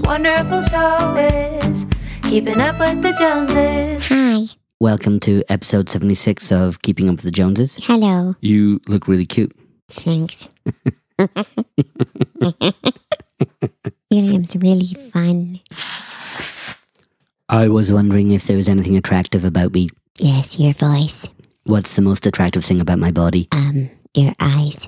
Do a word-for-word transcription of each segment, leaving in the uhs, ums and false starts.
wonderful show is Keeping Up with the Joneses. Hi. Welcome to episode seventy-six of Keeping Up with the Joneses. Hello. You look really cute. Thanks. William's really fun. I was wondering if there was anything attractive about me. Yes, your voice. What's the most attractive thing about my body? Um, your eyes.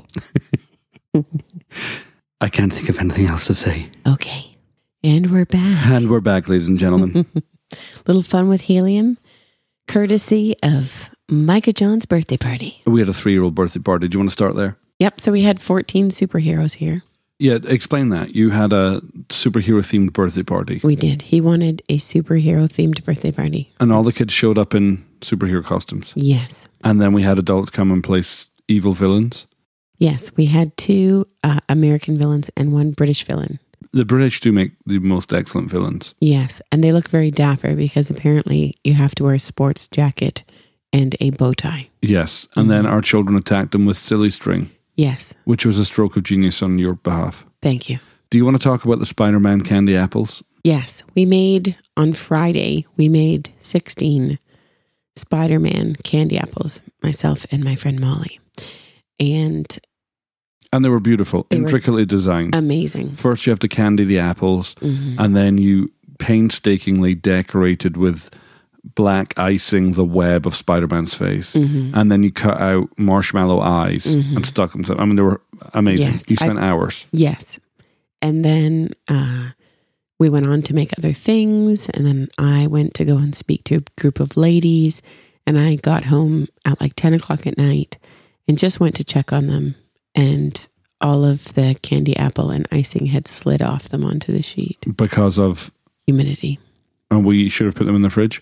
I can't think of anything else to say. Okay. And we're back. And we're back, ladies and gentlemen. Little fun with helium, courtesy of Micah John's birthday party. We had a three-year-old birthday party. Do you want to start there? Yep, so we had fourteen superheroes here. Yeah, explain that. You had a superhero-themed birthday party. We did. He wanted a superhero-themed birthday party. And all the kids showed up in superhero costumes. Yes. And then we had adults come and place evil villains. Yes, we had two uh, American villains and one British villain. The British do make the most excellent villains. Yes, and they look very dapper because apparently you have to wear a sports jacket and a bow tie. Yes, and mm-hmm. then our children attacked them with silly string. Yes. Which was a stroke of genius on your behalf. Thank you. Do you want to talk about the Spider-Man candy apples? Yes, we made, on Friday, we made sixteen Spider-Man candy apples, myself and my friend Molly. And... And they were beautiful, they intricately were designed. Amazing. First you have to candy the apples, mm-hmm. and then you painstakingly decorated with black icing the web of Spider-Man's face. Mm-hmm. And then you cut out marshmallow eyes mm-hmm. and stuck them to, I mean, they were amazing. Yes, you spent I, hours. Yes. And then uh, we went on to make other things, and then I went to go and speak to a group of ladies, and I got home at like ten o'clock at night and just went to check on them. And all of the candy apple and icing had slid off them onto the sheet. Because of? Humidity. And we should have put them in the fridge?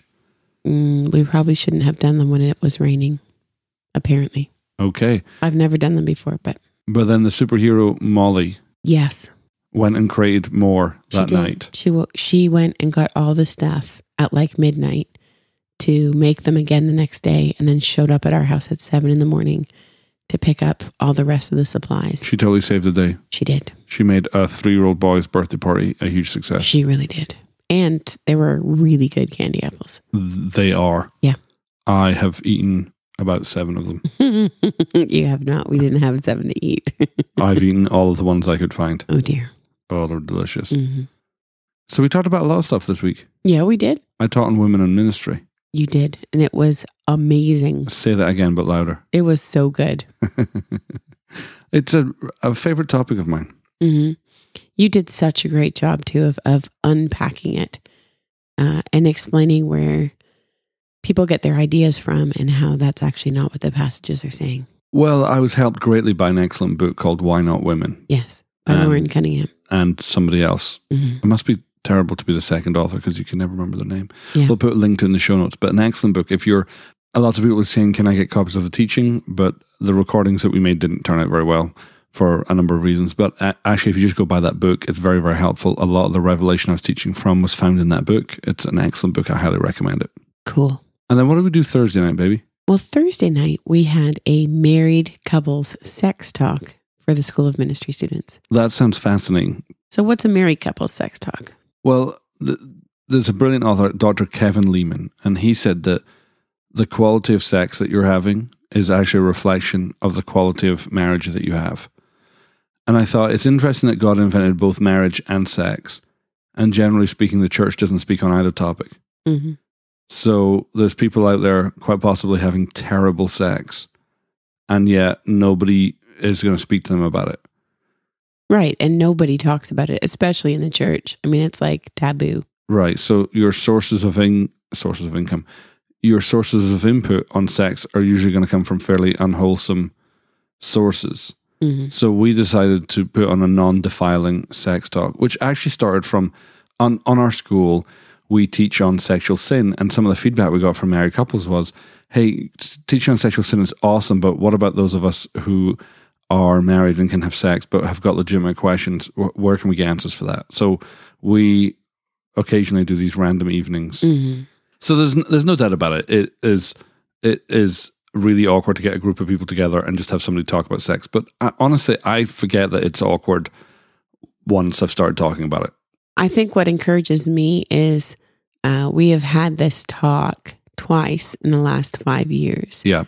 Mm, we probably shouldn't have done them when it was raining, apparently. Okay. I've never done them before, but... But then the superhero Molly... Yes. Went and created more that she night. She, w- she went and got all the stuff at like midnight to make them again the next day, and then showed up at our house at seven in the morning to pick up all the rest of the supplies. She totally saved the day. She did. She made a three-year-old boy's birthday party a huge success. She really did. And they were really good candy apples. They are. Yeah. I have eaten about seven of them. You have not. We didn't have seven to eat. I've eaten all of the ones I could find. Oh, dear. Oh, they're delicious. Mm-hmm. So we talked about a lot of stuff this week. Yeah, we did. I taught on women in ministry. You did, and it was amazing. Say that again, but louder. It was so good. It's a, a favorite topic of mine. Mm-hmm. You did such a great job, too, of, of unpacking it uh, and explaining where people get their ideas from and how that's actually not what the passages are saying. Well, I was helped greatly by an excellent book called Why Not Women? Yes, by and, Lauren Cunningham. And somebody else. Mm-hmm. It must be terrible to be the second author because you can never remember their name. Yeah. We'll put a link to it in the show notes, but an excellent book. If you're, a lot of people are saying, can I get copies of the teaching? But the recordings that we made didn't turn out very well for a number of reasons. But uh, actually, if you just go buy that book, it's very, very helpful. A lot of the revelation I was teaching from was found in that book. It's an excellent book. I highly recommend it. Cool. And then what did we do Thursday night, baby? Well, Thursday night, we had a married couples sex talk for the School of Ministry students. That sounds fascinating. So what's a married couples sex talk? Well, there's a brilliant author, Doctor Kevin Lehman, and he said that the quality of sex that you're having is actually a reflection of the quality of marriage that you have. And I thought it's interesting that God invented both marriage and sex, and generally speaking, the church doesn't speak on either topic. Mm-hmm. So there's people out there quite possibly having terrible sex, and yet nobody is going to speak to them about it. Right. And nobody talks about it, especially in the church. I mean, it's like taboo. Right. So your sources of in, sources of income, your sources of input on sex are usually going to come from fairly unwholesome sources. Mm-hmm. So we decided to put on a non-defiling sex talk, which actually started from, on, on our school, we teach on sexual sin. And some of the feedback we got from married couples was, hey, teaching on sexual sin is awesome, but what about those of us who are married and can have sex but have got legitimate questions? Where can we get answers for that? So we occasionally do these random evenings. Mm-hmm. So there's there's no doubt about it. It is it is really awkward to get a group of people together and just have somebody talk about sex. But I, honestly, I forget that it's awkward once I've started talking about it. I think what encourages me is uh, we have had this talk twice in the last five years. Yeah.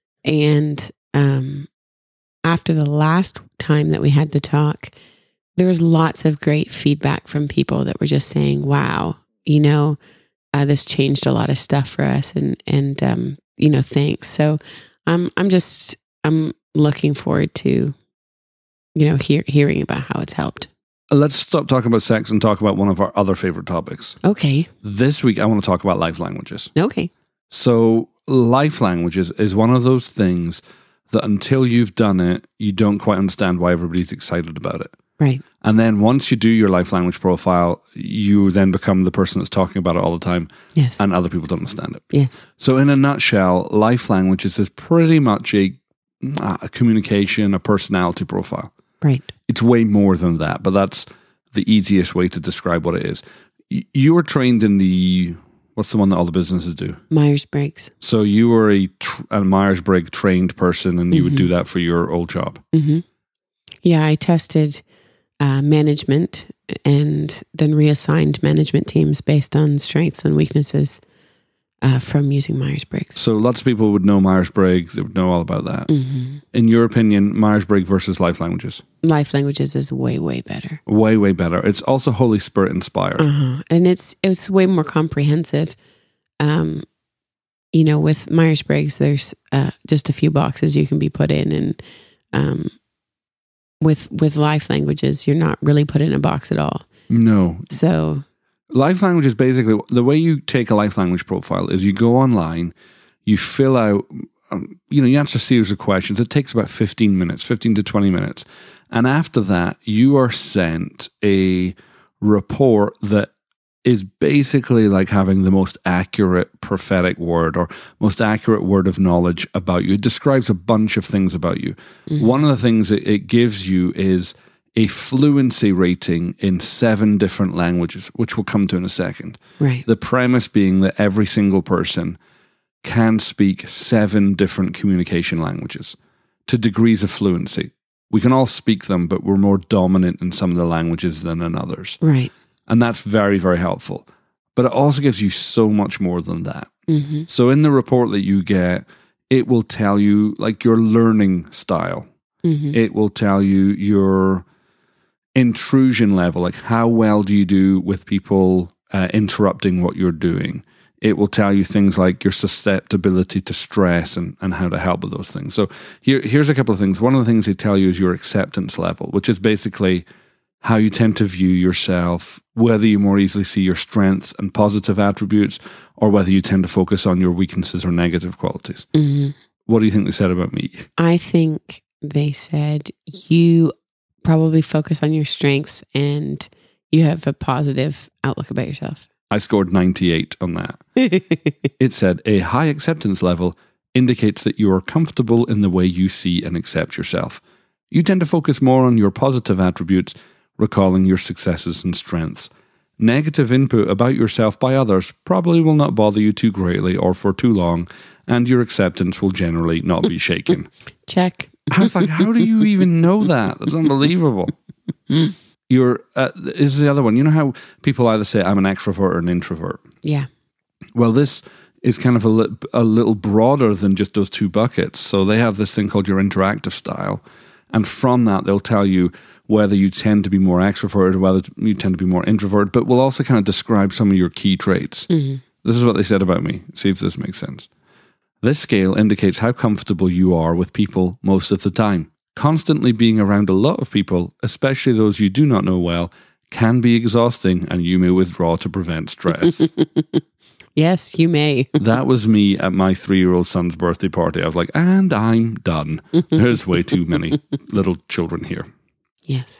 And um, after the last time that we had the talk, there was lots of great feedback from people that were just saying, wow, you know, uh, this changed a lot of stuff for us. And, and um, you know, thanks. So I'm, I'm just, I'm looking forward to, you know, hear, hearing about how it's helped. Let's stop talking about sex and talk about one of our other favorite topics. Okay. This week, I want to talk about life languages. Okay. So life languages is one of those things that until you've done it, you don't quite understand why everybody's excited about it. Right. And then once you do your life language profile, you then become the person that's talking about it all the time. Yes. And other people don't understand it. Yes. So in a nutshell, life languages is pretty much a, a communication, a personality profile. Right. It's way more than that, but that's the easiest way to describe what it is. Y- You were trained in the, what's the one that all the businesses do? Myers-Briggs. So you were a, tr- a Myers-Briggs trained person and you would do that for your old job. Mm-hmm. Yeah, I tested uh, management and then reassigned management teams based on strengths and weaknesses uh, from using Myers-Briggs. So lots of people would know Myers-Briggs. They would know all about that. Mm-hmm. In your opinion, Myers-Briggs versus life languages? Life languages is way, way better. Way, way better. It's also Holy Spirit inspired. Uh-huh. And it's it's way more comprehensive. Um, you know, with Myers-Briggs, there's uh, just a few boxes you can be put in, and um, with with life languages, you're not really put in a box at all. No. So Life language is basically, the way you take a life language profile is you go online, you fill out, um, you know, you answer a series of questions. It takes about fifteen minutes, fifteen to twenty minutes. And after that, you are sent a report that is basically like having the most accurate prophetic word or most accurate word of knowledge about you. It describes a bunch of things about you. Mm-hmm. One of the things it, it gives you is a fluency rating in seven different languages, which we'll come to in a second. Right. The premise being that every single person can speak seven different communication languages to degrees of fluency. We can all speak them, but we're more dominant in some of the languages than in others. Right. And that's very, very helpful. But it also gives you so much more than that. Mm-hmm. So in the report that you get, it will tell you like your learning style. Mm-hmm. It will tell you your intrusion level, like how well do you do with people uh, interrupting what you're doing. It will tell you things like your susceptibility to stress and, and how to help with those things. So here, here's a couple of things. One of the things they tell you is your acceptance level, which is basically how you tend to view yourself, whether you more easily see your strengths and positive attributes, or whether you tend to focus on your weaknesses or negative qualities. Mm-hmm. What do you think they said about me? I think they said you probably focus on your strengths and you have a positive outlook about yourself. I scored ninety-eight on that. It said a high acceptance level indicates that you are comfortable in the way you see and accept yourself. You tend to focus more on your positive attributes, recalling your successes and strengths. Negative input about yourself by others probably will not bother you too greatly or for too long, and your acceptance will generally not be shaken. Check. I was like, how do you even know that? That's unbelievable. You're, uh, this is the other one. You know how people either say, I'm an extrovert or an introvert? Yeah. Well, this is kind of a, li- a little broader than just those two buckets. So they have this thing called your interactive style. And from that, they'll tell you whether you tend to be more extroverted or whether you tend to be more introverted, but will also kind of describe some of your key traits. Mm-hmm. This is what they said about me. See if this makes sense. This scale indicates how comfortable you are with people most of the time. Constantly being around a lot of people, especially those you do not know well, can be exhausting and you may withdraw to prevent stress. Yes, you may. That was me at my three-year-old son's birthday party. I was like, and I'm done. There's way too many little children here. Yes.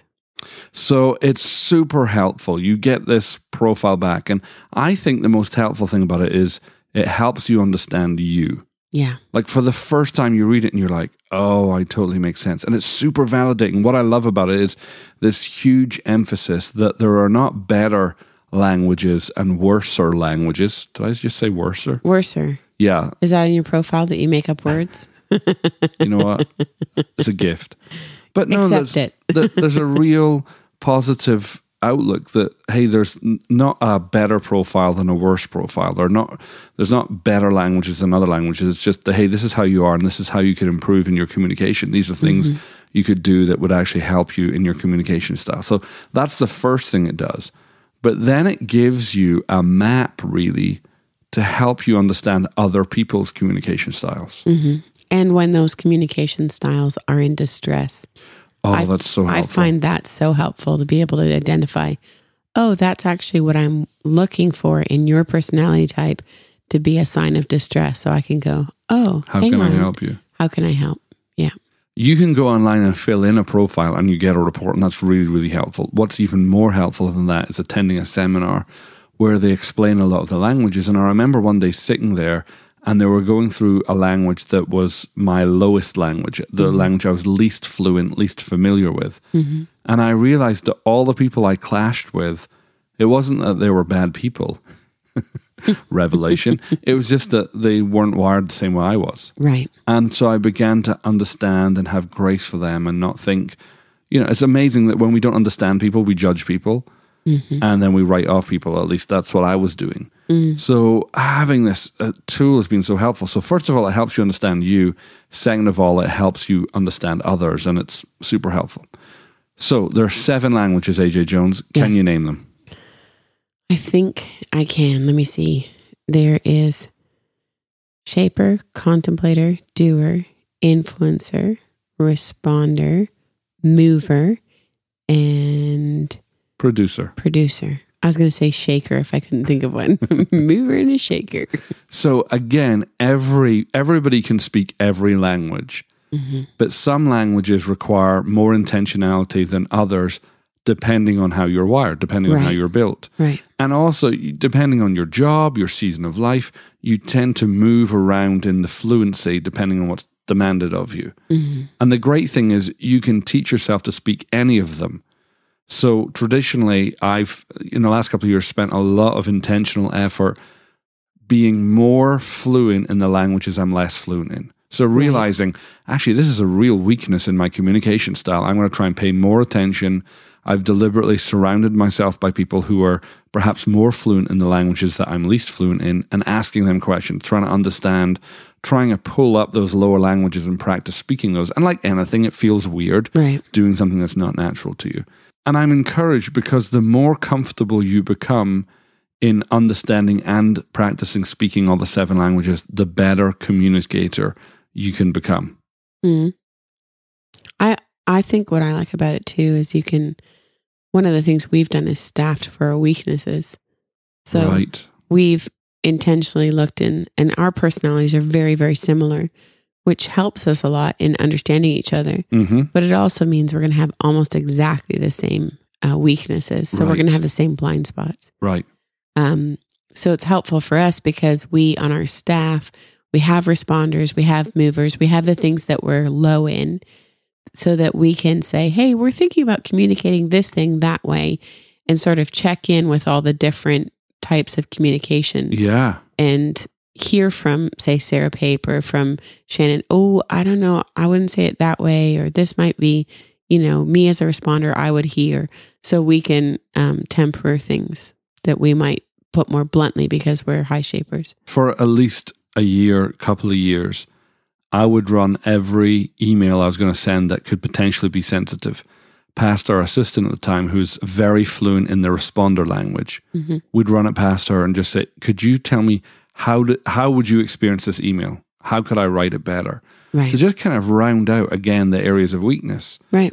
So it's super helpful. You get this profile back. And I think the most helpful thing about it is it helps you understand you. Yeah. Like for the first time you read it and you're like, oh, I totally make sense. And it's super validating. What I love about it is this huge emphasis that there are not better languages and worser languages. Did I just say worser? Worser. Yeah. Is that in your profile that you make up words? You know what? It's a gift. But no, Accept there's, it. there, there's a real positive outlook that, hey, there's n- not a better profile than a worse profile. There are not, there's not better languages than other languages. It's just, the, hey, this is how you are and this is how you could improve in your communication. These are things mm-hmm. you could do that would actually help you in your communication style. So that's the first thing it does. But then it gives you a map, really, to help you understand other people's communication styles. Mm-hmm. And when those communication styles are in distress. Oh, I, that's so helpful. I find that so helpful to be able to identify, oh, that's actually what I'm looking for in your personality type to be a sign of distress. So I can go, oh, how hang can on. I help you? How can I help? Yeah. You can go online and fill in a profile and you get a report, and that's really, really helpful. What's even more helpful than that is attending a seminar where they explain a lot of the languages. And I remember one day sitting there and they were going through a language that was my lowest language, the mm-hmm. language I was least fluent, least familiar with. Mm-hmm. And I realized that all the people I clashed with, it wasn't that they were bad people. Revelation. It was just that they weren't wired the same way I was. Right. And so I began to understand and have grace for them and not think, you know, it's amazing that when we don't understand people, we judge people. Mm-hmm. And then we write off people. At least that's what I was doing. Mm. So having this uh, tool has been so helpful. So first of all, it helps you understand you. Second of all, it helps you understand others, and it's super helpful. So there are seven languages, A J Jones. Can yes. you name them? I think I can. Let me see. There is shaper, contemplator, doer, influencer, responder, mover, and... Producer. Producer. I was going to say shaker if I couldn't think of one. Mover and a shaker. So again, every everybody can speak every language, mm-hmm. but some languages require more intentionality than others, depending on how you're wired, depending right. on how you're built. Right. And also, depending on your job, your season of life, you tend to move around in the fluency depending on what's demanded of you. Mm-hmm. And the great thing is you can teach yourself to speak any of them. So traditionally, I've, in the last couple of years, spent a lot of intentional effort being more fluent in the languages I'm less fluent in. So realizing, right. actually, this is a real weakness in my communication style. I'm going to try and pay more attention. I've deliberately surrounded myself by people who are perhaps more fluent in the languages that I'm least fluent in and asking them questions, trying to understand, trying to pull up those lower languages and practice speaking those. And like anything, it feels weird right. doing something that's not natural to you. And I'm encouraged because the more comfortable you become in understanding and practicing speaking all the seven languages, the better communicator you can become. Mm. I I think what I like about it too is you can, one of the things we've done is staffed for our weaknesses. So right. we've intentionally looked in, and our personalities are very, very similar, which helps us a lot in understanding each other. Mm-hmm. But it also means we're going to have almost exactly the same uh, weaknesses. So right. we're going to have the same blind spots. Right. Um, so it's helpful for us because we, on our staff, we have responders, we have movers, we have the things that we're low in so that we can say, hey, we're thinking about communicating this thing that way and sort of check in with all the different types of communications. Yeah. And hear from, say, Sarah Pape or from Shannon, oh, I don't know, I wouldn't say it that way, or this might be, you know, me as a responder, I would hear. So we can um, temper things that we might put more bluntly because we're high shapers. For at least a year, couple of years, I would run every email I was going to send that could potentially be sensitive past our assistant at the time, who's very fluent in the responder language. Mm-hmm. We'd run it past her and just say, could you tell me How do, how would you experience this email? How could I write it better? Right. So just kind of round out, again, the areas of weakness. Right.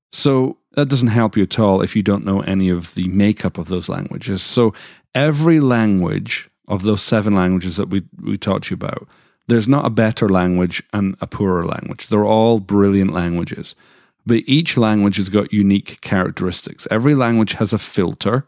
So that doesn't help you at all if you don't know any of the makeup of those languages. So every language of those seven languages that we, we taught you about, there's not a better language and a poorer language. They're all brilliant languages. But each language has got unique characteristics. Every language has a filter,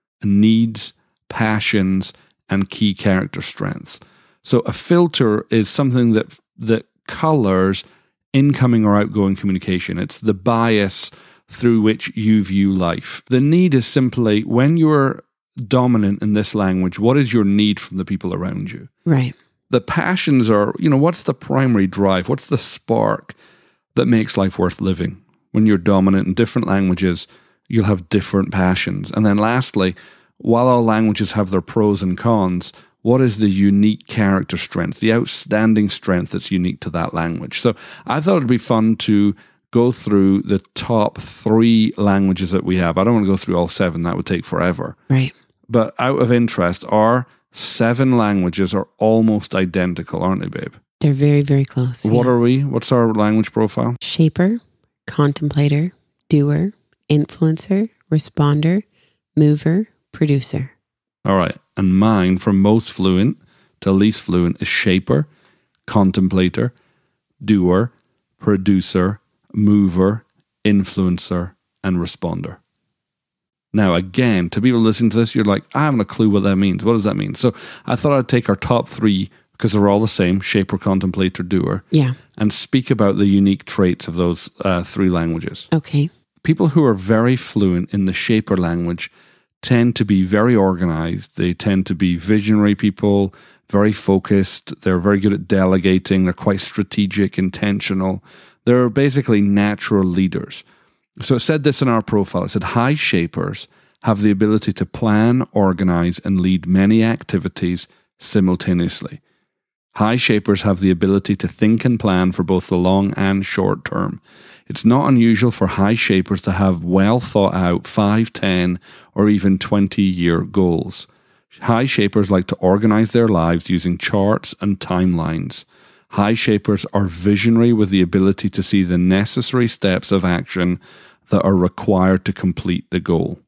needs, passions, and key character strengths. So a filter is something that that colors incoming or outgoing communication. It's the bias through which you view life. The need is simply, when you're dominant in this language, what is your need from the people around you? Right. The passions are, you know, what's the primary drive? What's the spark that makes life worth living? When you're dominant in different languages, you'll have different passions. And then lastly, while all languages have their pros and cons, what is the unique character strength, the outstanding strength that's unique to that language? So I thought it'd be fun to go through the top three languages that we have. I don't want to go through all seven. That would take forever. Right. But out of interest, our seven languages are almost identical, aren't they, babe? They're very, very close. What yeah. are we? What's our language profile? Shaper, contemplator, doer, influencer, responder, mover, producer. All right. And mine, from most fluent to least fluent, is shaper, contemplator, doer, producer, mover, influencer, and responder. Now, again, to people listening to this, you're like, I haven't a clue what that means. What does that mean? So I thought I'd take our top three, because they're all the same, shaper, contemplator, doer, Yeah. and speak about the unique traits of those uh, three languages. Okay. People who are very fluent in the shaper language tend to be very organized. They tend to be visionary people, very focused. They're very good at delegating. They're quite strategic, intentional. They're basically natural leaders. So it said this in our profile. It said, high shapers have the ability to plan, organize, and lead many activities simultaneously. High shapers have the ability to think and plan for both the long and short term. It's not unusual for high shapers to have well thought out five, ten, or even twenty year goals. High shapers like to organize their lives using charts and timelines. High shapers are visionary with the ability to see the necessary steps of action that are required to complete the goal.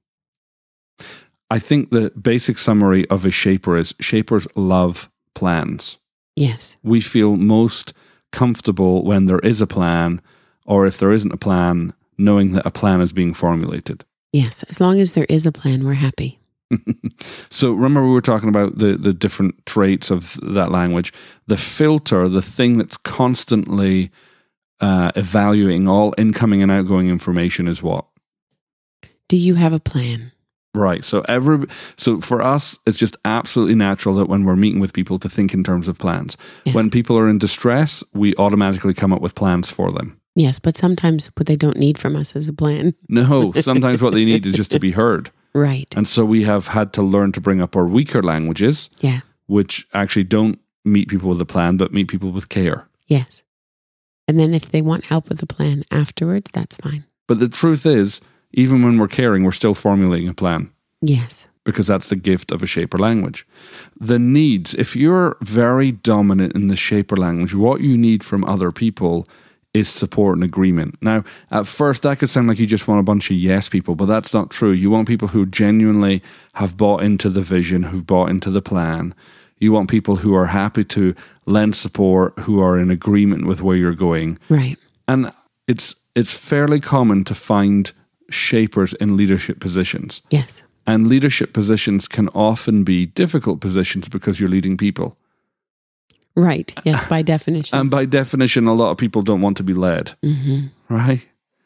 I think the basic summary of a shaper is shapers love plans. Yes. We feel most comfortable when there is a plan, or if there isn't a plan, knowing that a plan is being formulated. Yes. As long as there is a plan, we're happy. So remember we were talking about the, the different traits of that language. The filter, the thing that's constantly uh, evaluating all incoming and outgoing information is what? Do you have a plan? Right. So every so for us, it's just absolutely natural that when we're meeting with people to think in terms of plans. Yes. When people are in distress, we automatically come up with plans for them. Yes, but sometimes what they don't need from us is a plan. No, sometimes what they need is just to be heard. Right. And so we have had to learn to bring up our weaker languages, Yeah. which actually don't meet people with a plan, but meet people with care. Yes. And then if they want help with the plan afterwards, that's fine. But the truth is, even when we're caring, we're still formulating a plan, Yes. because that's the gift of a shaper language. The needs, if you're very dominant in the shaper language, what you need from other people is support and agreement. Now, at first, that could sound like you just want a bunch of yes people, but that's not true. You want people who genuinely have bought into the vision, who've bought into the plan. You want people who are happy to lend support, who are in agreement with where you're going. Right. And it's it's fairly common to find shapers in leadership positions. Yes. And leadership positions can often be difficult positions because you're leading people. Right. Yes, by definition. And by definition, a lot of people don't want to be led, mm-hmm. right?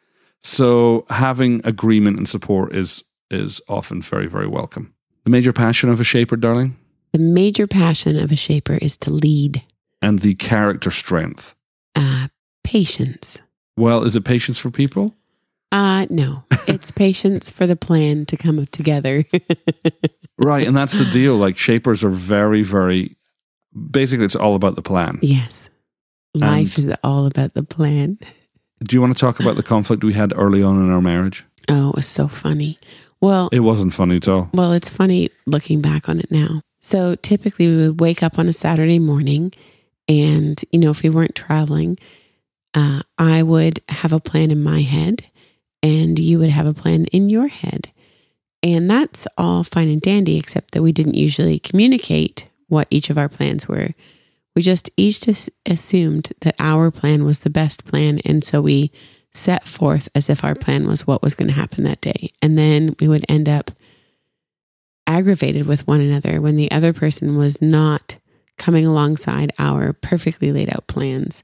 So having agreement and support is is often very, very welcome. The major passion of a shaper, darling? The major passion of a shaper is to lead. And the character strength? Uh, patience. Well, is it patience for people? Uh, no, it's patience for the plan to come together. Right, and that's the deal. Like shapers are very, very, basically it's all about the plan. Yes. Life And- is all about the plan. Do you want to talk about the conflict we had early on in our marriage? Oh, it was so funny. Well, It wasn't funny at all. well, it's funny looking back on it now. So typically we would wake up on a Saturday morning and, you know, if we weren't traveling, uh, I would have a plan in my head and you would have a plan in your head. And that's all fine and dandy, except that we didn't usually communicate what each of our plans were. We just each just assumed that our plan was the best plan. And so we set forth as if our plan was what was going to happen that day. And then we would end up aggravated with one another when the other person was not coming alongside our perfectly laid out plans.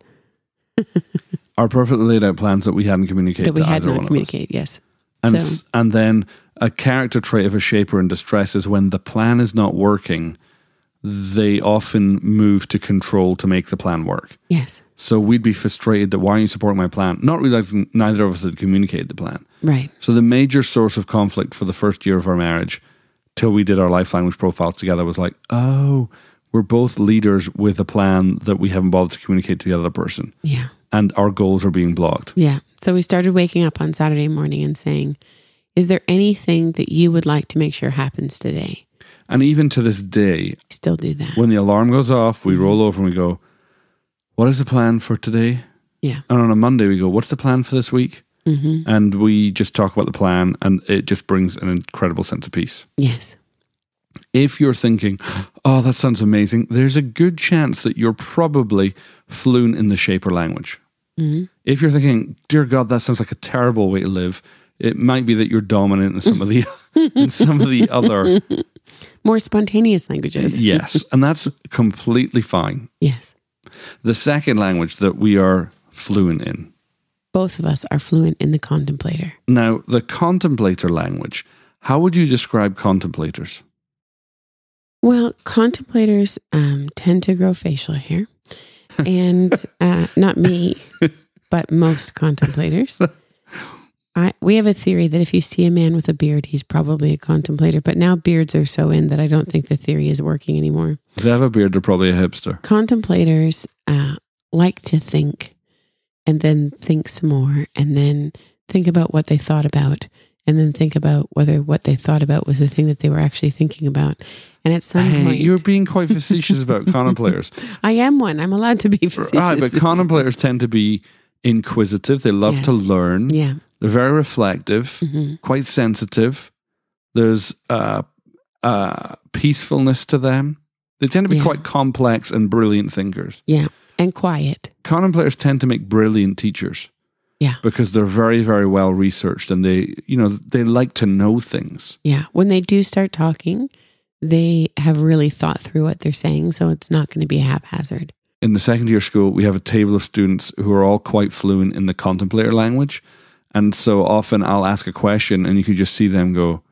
Our perfectly laid out plans that we hadn't communicated That we to had either not one communicated, yes. of us. And, So- s- and then a character trait of a shaper in distress is when the plan is not working, they often move to control to make the plan work. Yes. So we'd be frustrated that why aren't you supporting my plan? Not realizing neither of us had communicated the plan. Right. So the major source of conflict for the first year of our marriage, till we did our life language profiles together, was like, oh, we're both leaders with a plan that we haven't bothered to communicate to the other person. Yeah. And our goals are being blocked. Yeah. So we started waking up on Saturday morning and saying, is there anything that you would like to make sure happens today? And even to this day, Still do that. when the alarm goes off, we roll over and we go, what is the plan for today? Yeah. And on a Monday, we go, what's the plan for this week? Mm-hmm. And we just talk about the plan, and it just brings an incredible sense of peace. Yes. If you're thinking, oh, that sounds amazing, there's a good chance that you're probably fluent in the Shaper language. Mm-hmm. If you're thinking, dear God, that sounds like a terrible way to live, it might be that you're dominant in some of the in some of the other More spontaneous languages. yes, and that's completely fine. Yes. The second language that we are fluent in. Both of us are fluent in the contemplator. Now, the contemplator language, how would you describe contemplators? Well, contemplators um, tend to grow facial hair. And uh, not me, but most contemplators. I, we have a theory that if you see a man with a beard, he's probably a contemplator. But now beards are so in that I don't think the theory is working anymore. If they have a beard, they're probably a hipster. Contemplators uh, like to think and then think some more and then think about what they thought about and then think about whether what they thought about was the thing that they were actually thinking about. And at some Hey, point... you're being quite facetious about contemplators. I am one. I'm allowed to be facetious. Right, but contemplators tend to be inquisitive. They love Yes. to learn. Yeah. They're very reflective, Mm-hmm. quite sensitive. There's uh, uh, peacefulness to them. They tend to be Yeah. quite complex and brilliant thinkers. Yeah. And quiet. Contemplators tend to make brilliant teachers. Yeah. Because they're very, very well researched, and they, you know, they like to know things. Yeah. When they do start talking, they have really thought through what they're saying. So it's not going to be haphazard. In the second year school, we have a table of students who are all quite fluent in the contemplator language. And so often I'll ask a question and you can just see them go,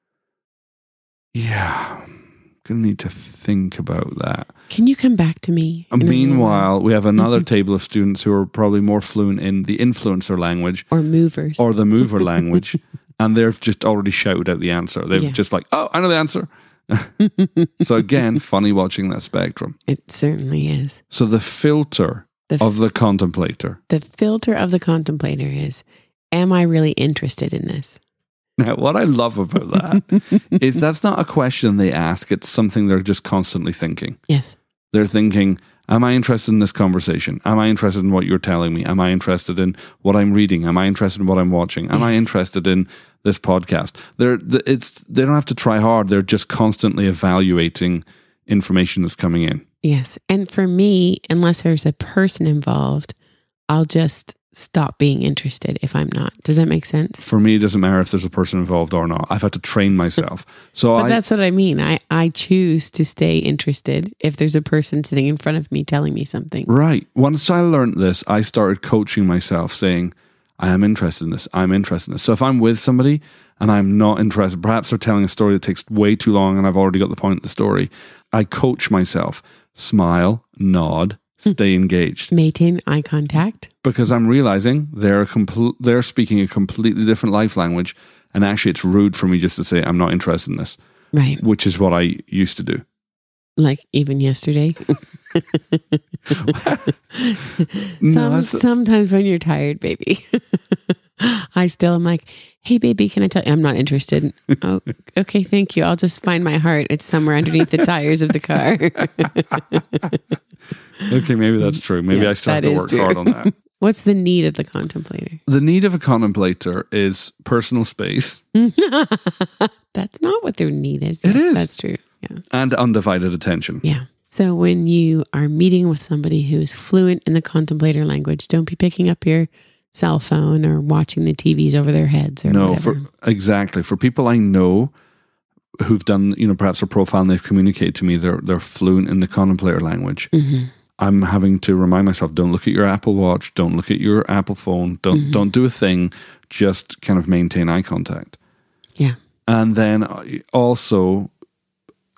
yeah, I'm going to need to think about that. Can you come back to me? And in a little meanwhile, we have another Mhm. table of students who are probably more fluent in the influencer language while? Or movers. or the mover language. And they've just already shouted out the answer. They've Yeah. just like, oh, I know the answer. So again, funny watching that spectrum. It certainly is. So the filter The, f- of the contemplator. the filter of the contemplator is, am I really interested in this? Now, what I love about that is that's not a question they ask. It's something they're just constantly thinking. Yes. They're thinking, am I interested in this conversation? Am I interested in what you're telling me? Am I interested in what I'm reading? Am I interested in what I'm watching? Am I Yes. interested in this podcast? They're, it's, they don't have to try hard. They're just constantly evaluating information that's coming in. Yes. And for me, unless there's a person involved, I'll just stop being interested if I'm not. Does that make sense? For me, it doesn't matter if there's a person involved or not. I've had to train myself. So But I, that's what I mean. I, I choose to stay interested if there's a person sitting in front of me telling me something. Right. Once I learned this, I started coaching myself, saying, I am interested in this. I'm interested in this. So if I'm with somebody and I'm not interested, perhaps they're telling a story that takes way too long and I've already got the point of the story, I coach myself. Smile, nod, stay engaged. Maintain eye contact. Because I'm realizing they're, compl- they're speaking a completely different life language. And actually, it's rude for me just to say, I'm not interested in this, Right. which is what I used to do. Like even yesterday. No, Some, that's- sometimes when you're tired, baby, I still am like, hey, baby, can I tell you? I'm not interested. Oh, okay, thank you. I'll just find my heart. It's somewhere underneath the tires of the car. Okay, maybe that's true. Maybe Yeah, I still have that to is work true. hard on that. What's the need of the contemplator? The need of a contemplator is personal space That's not what their need is. It Yes, is. That's true. Yeah. and undivided attention. Yeah. So when you are meeting with somebody who's fluent in the contemplator language, don't be picking up your cell phone or watching the T Vs over their heads or No, whatever. for exactly for people I know who've done, you know, perhaps a profile and they've communicated to me they're they're fluent in the contemplator language. Mm-hmm. I'm having to remind myself: don't look at your Apple Watch, don't look at your Apple phone, don't Mm-hmm. don't do a thing. Just kind of maintain eye contact. Yeah. And then also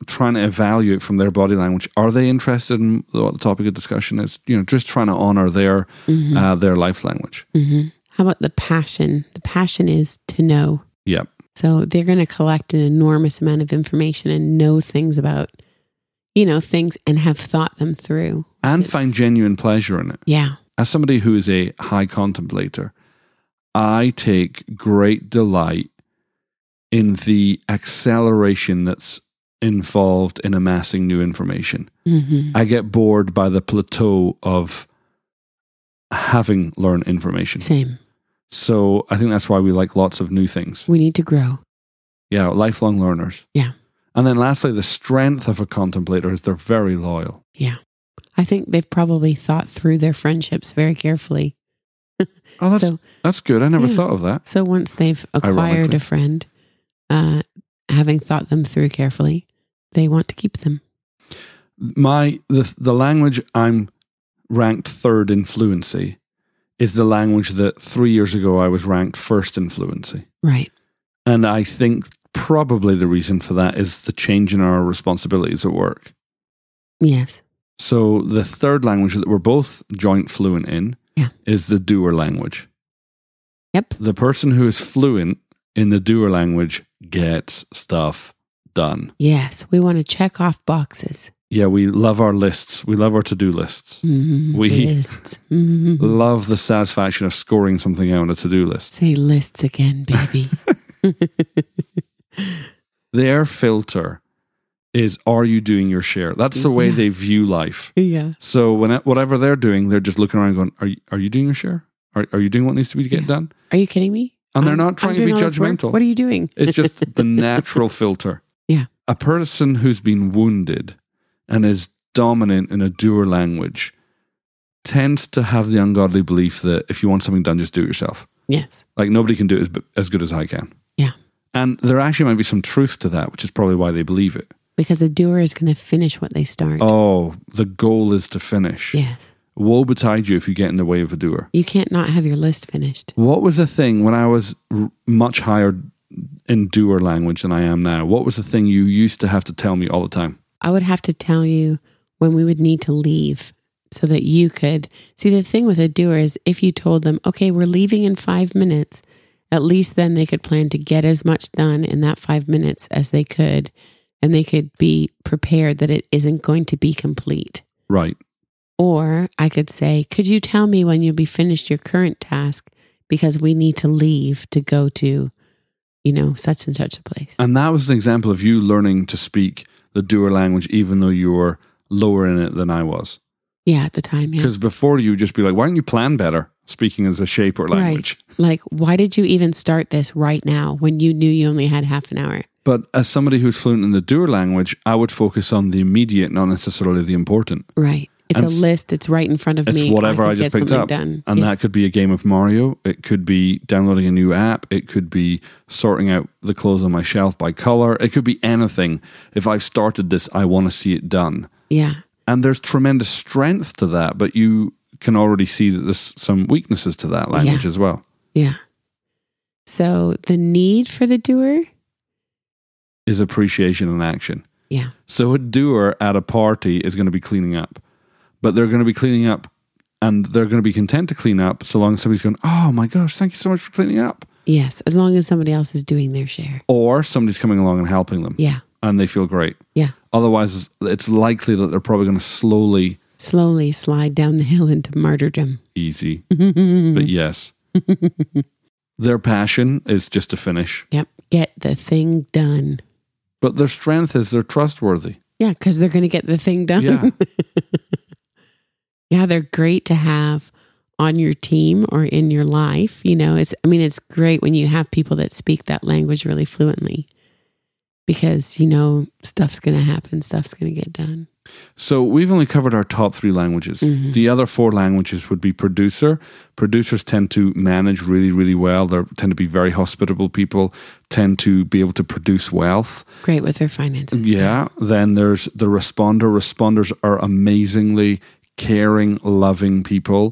trying to evaluate from their body language. Are they interested in what the topic of discussion is? You know, just trying to honor their Mm-hmm. uh, their life language. Mm-hmm. How about the passion? The passion is to know. Yep. So they're going to collect an enormous amount of information and know things about, you know, things and have thought them through. And It's- find genuine pleasure in it. Yeah. As somebody who is a high contemplator, I take great delight in the acceleration that's involved in amassing new information. Mm-hmm. I get bored by the plateau of having learned information. Same. So I think that's why we like lots of new things. We need to grow. Yeah, lifelong learners. Yeah. And then lastly, the strength of a contemplator is they're very loyal. Yeah. I think they've probably thought through their friendships very carefully. Oh, that's So- that's good. I never Yeah. thought of that. So once they've acquired Ironically. a friend, uh, having thought them through carefully, they want to keep them. My the the language I'm ranked third in fluency is the language that three years ago I was ranked first in fluency. Right. And I think probably the reason for that is the change in our responsibilities at work. Yes. So the third language that we're both joint fluent in Yeah. is the doer language. Yep. The person who is fluent in the doer language gets stuff done. Yes. We want to check off boxes. Yeah, we love our lists. We love our to-do lists. Mm-hmm. We- Lists. Mhm. Love the satisfaction of scoring something out on a to-do list. Say lists again, baby. Their filter is, are you doing your share? That's the way Yeah. they view life. Yeah. So when whatever they're doing, they're just looking around going, are you, are you doing your share? Are, are you doing what needs to be to get Yeah. done? Are you kidding me? And they're I'm- not trying I'm to be doing all this work. judgmental. What are you doing? It's just the natural filter. Yeah. A person who's been wounded and is dominant in a doer language tends to have the ungodly belief that if you want something done, just do it yourself. Yes. Like nobody can do it as, as good as I can. Yeah. And there actually might be some truth to that, which is probably why they believe it. Because a doer is going to finish what they start. Oh, the goal is to finish. Yes. Woe betide you if you get in the way of a doer. You can't not have your list finished. What was the thing when I was r- much higher in doer language than I am now? What was the thing you used to have to tell me all the time? I would have to tell you when we would need to leave so that you could see. The thing with a doer is if you told them, okay, we're leaving in five minutes, at least then they could plan to get as much done in that five minutes as they could. And they could be prepared that it isn't going to be complete. Right. Or I could say, could you tell me when you'll be finished your current task? Because we need to leave to go to, you know, such and such a place. And that was an example of you learning to speak the doer language, even though you were lower in it than I was. Yeah, at the time, yeah. Because before you would just be like, why don't you plan better? Speaking as a shaper language. Right. Like, why did you even start this right now when you knew you only had half an hour? But as somebody who's fluent in the doer language, I would focus on the immediate, not necessarily the important. Right. It's And a s- list. It's right in front of It's me. whatever I, I, could just get picked something up. Done. And Yeah. that could be a game of Mario. It could be downloading a new app. It could be sorting out the clothes on my shelf by color. It could be anything. If I've started this, I want to see it done. Yeah. And there's tremendous strength to that, but you can already see that there's some weaknesses to that language Yeah. as well. Yeah. So the need for the doer. Is appreciation and action. Yeah. So a doer at a party is going to be cleaning up, but they're going to be cleaning up and they're going to be content to clean up so long as somebody's going, oh my gosh, thank you so much for cleaning up. Yes. As long as somebody else is doing their share. Or somebody's coming along and helping them Yeah. and they feel great. Yeah. Otherwise, it's likely that they're probably going to slowly, Slowly slide down the hill into martyrdom. easy, but yes. Their passion is just to finish, Yep. Get the thing done. but their strength is they're trustworthy. Yeah, because they're going to get the thing done. Yeah. Yeah, they're great to have on your team or in your life. You know, it's, I mean, it's great when you have people that speak that language really fluently because, you know, stuff's going to happen, stuff's going to get done. So we've only covered our top three languages. Mm-hmm. The other four languages would be producer. Producers tend to manage really, really well. They tend to be very hospitable people, tend to be able to produce wealth. Great with their finances. Yeah. Then there's the responder. Responders are amazingly caring, loving people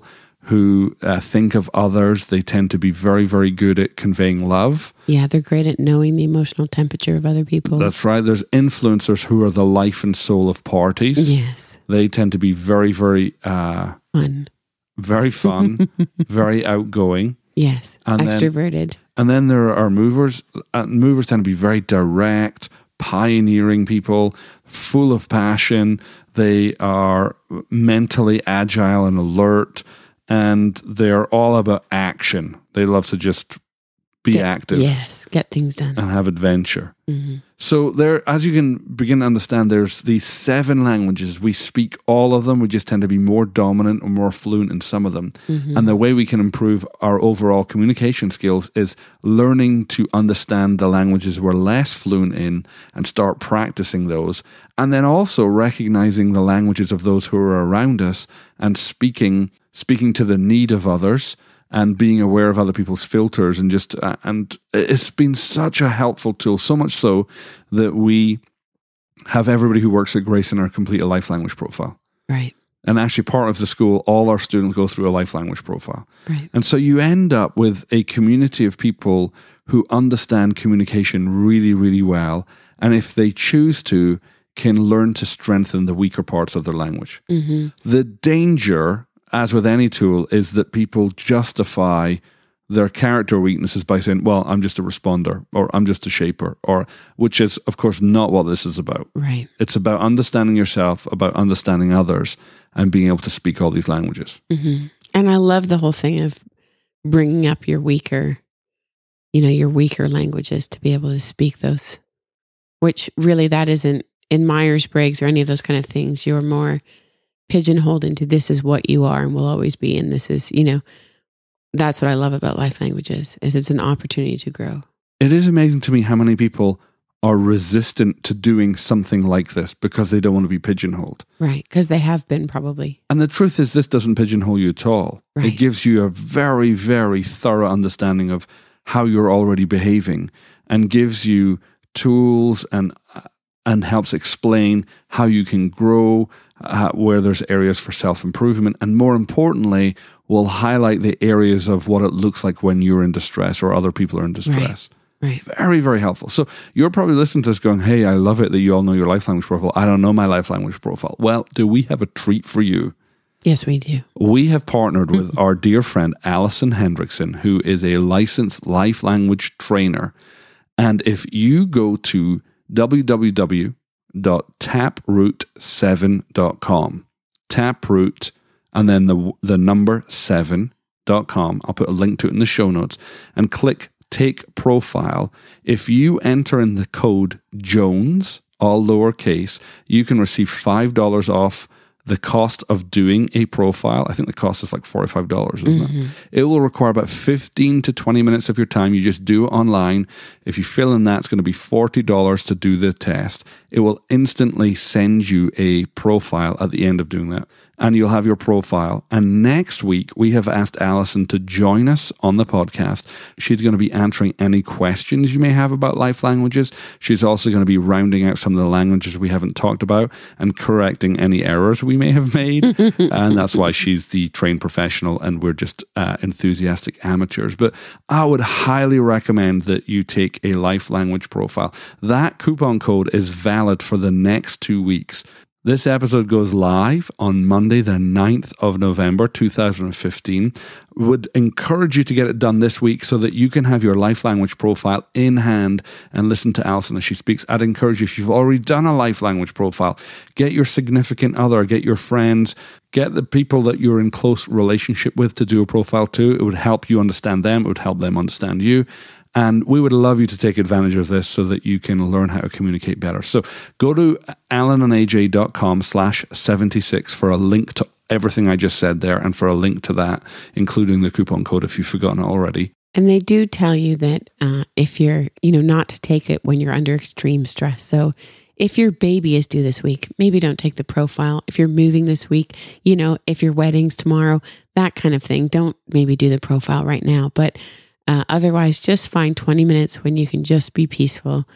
who uh, think of others. They tend to be very, very good at conveying love. Yeah, they're great at knowing the emotional temperature of other people. That's right. There's influencers who are the life and soul of parties. Yes. They tend to be very, very uh, Fun. very fun, very outgoing. Yes. And then- Extroverted. And then there are movers. Uh, movers tend to be very direct, pioneering people, full of passion. They are mentally agile and alert, and they're all about action. They love to just be Get- active Yes. Get things done. and have adventure. hmm So there, as you can begin to understand, there's these seven languages. We speak all of them. We just tend to be more dominant or more fluent in some of them. Mm-hmm. And the way we can improve our overall communication skills is learning to understand the languages we're less fluent in and start practicing those. And then also recognizing the languages of those who are around us and speaking, speaking to the need of others, and being aware of other people's filters, and just uh, and it's been such a helpful tool, so much so that we have everybody who works at Grayson complete a life language profile. Right. And actually, part of the school, all our students go through a life language profile. Right. And so you end up with a community of people who understand communication really, really well, and if they choose to, can learn to strengthen the weaker parts of their language. Mm-hmm. The danger, as with any tool, is that people justify their character weaknesses by saying, well, I'm just a responder, or I'm just a shaper, or which is, of course, not what this is about. Right. It's about understanding yourself, about understanding others, and being able to speak all these languages. Mm-hmm. And I love the whole thing of bringing up your weaker, you know, your weaker languages to be able to speak those, which really that isn't in Myers-Briggs or any of those kind of things. You're more pigeonholed into this is what you are and will always be. And this is, you know, that's what I love about life languages is it's an opportunity to grow. It is amazing to me how many people are resistant to doing something like this because they don't want to be pigeonholed. Right. Because they have been probably. And the truth is, this doesn't pigeonhole you at all. Right. It gives you a very, very thorough understanding of how you're already behaving, and gives you tools and and helps explain how you can grow, uh, where there's areas for self-improvement, and more importantly, will highlight the areas of what it looks like when you're in distress or other people are in distress. Right. Very, very helpful. So you're probably listening to this going, hey, I love it that you all know your life language profile. I don't know my life language profile. Well, do we have a treat for you? Yes, we do. We have partnered with our dear friend, Alison Hendrickson, who is a licensed life language trainer. And if you go to w w w dot taproot seven dot com, Taproot, and then the the number seven dot com, I'll put a link to it in the show notes, and click Take Profile. If you enter in the code Jones, all lowercase, you can receive five dollars off the cost of doing a profile. I think the cost is like forty-five dollars, isn't Mm-hmm. it? It will require about fifteen to twenty minutes of your time. You just do it online. If you fill in that, it's going to be forty dollars to do the test. It will instantly send you a profile at the end of doing that, and you'll have your profile. And next week, we have asked Alison to join us on the podcast. She's going to be answering any questions you may have about life languages. She's also going to be rounding out some of the languages we haven't talked about and correcting any errors we may have made. And that's why she's the trained professional and we're just uh, enthusiastic amateurs. But I would highly recommend that you take a life language profile. That coupon code is valid for the next two weeks. This episode goes live on Monday, the ninth of November, two thousand fifteen. Would encourage you to get it done this week so that you can have your life language profile in hand and listen to Alison as she speaks. I'd encourage you, if you've already done a life language profile, get your significant other, get your friends, get the people that you're in close relationship with to do a profile too. It would help you understand them. It would help them understand you. And we would love you to take advantage of this so that you can learn how to communicate better. So go to alanandaj.com slash 76 for a link to everything I just said there, and for a link to that, including the coupon code if you've forgotten it already. And they do tell you that uh, if you're, you know, not to take it when you're under extreme stress. So if your baby is due this week, maybe don't take the profile. If you're moving this week, you know, if your wedding's tomorrow, that kind of thing, don't maybe do the profile right now. But Uh, otherwise, just find twenty minutes when you can just be peaceful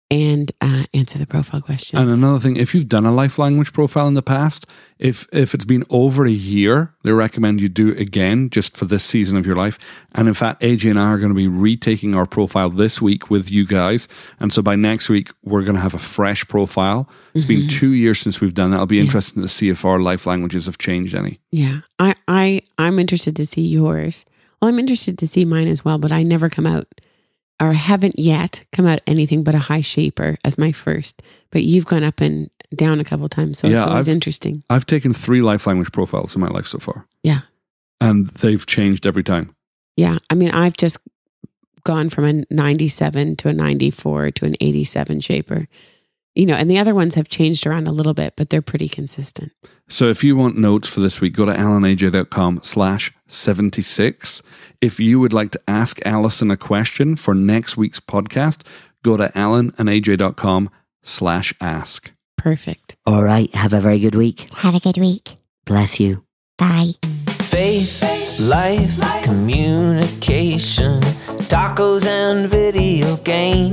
and uh, answer the profile questions. And another thing, if you've done a life language profile in the past, if if it's been over a year, they recommend you do it again just for this season of your life. And in fact, A J and I are going to be retaking our profile this week with you guys. And so by next week, we're going to have a fresh profile. It's mm-hmm. been two years since we've done that. It'll be yeah. interesting to see if our life languages have changed any. Yeah, I, I, I'm interested to see yours. Well, I'm interested to see mine as well, but I never come out, or haven't yet come out anything but a high shaper as my first. But you've gone up and down a couple of times, so yeah, it's always I've, interesting. I've taken three life language profiles in my life so far. Yeah. And they've changed every time. Yeah. I mean, I've just gone from a ninety-seven to a ninety-four to an eighty-seven shaper. You know, and the other ones have changed around a little bit, but they're pretty consistent. So if you want notes for this week, go to alanaj.com slash 76. If you would like to ask Alison a question for next week's podcast, go to alanandaj.com slash ask. Perfect. All right. Have a very good week. Have a good week. Bless you. Bye. Faith, life, communication, tacos and video games,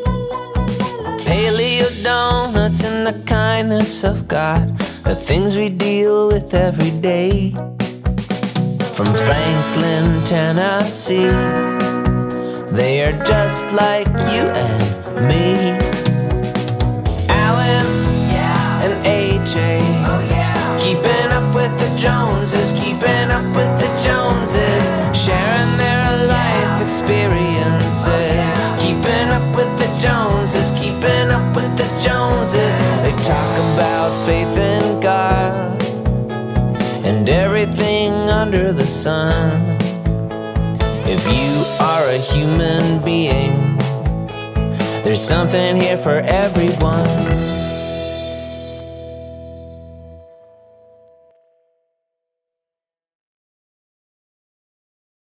paleo donuts and the kindness of God are things we deal with every day. From Franklin, Tennessee, they are just like you and me. Alan and A J, keeping up with the Joneses, keeping up with the Joneses, sharing their life experiences. Keeping up with the Joneses, keeping up with the Joneses. They talk about faith in God and everything under the sun. If you are a human being, there's something here for everyone.